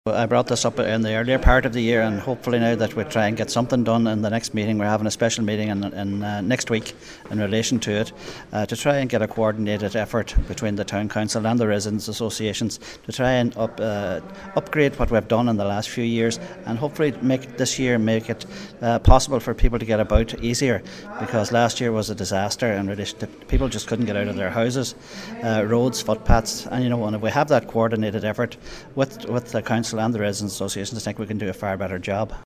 I brought this up in the earlier part of the year, and hopefully now that we try and get something done in the next meeting. We're having a special meeting in next week in relation to it, to try and get a coordinated effort between the Town Council and the residents associations to try and upgrade what we've done in the last few years, and hopefully make it possible for people to get about easier, because last year was a disaster in relation to people just couldn't get out of their houses, roads, footpaths, and and if we have that coordinated effort with the council and the residents associations, I think we can do a far better job.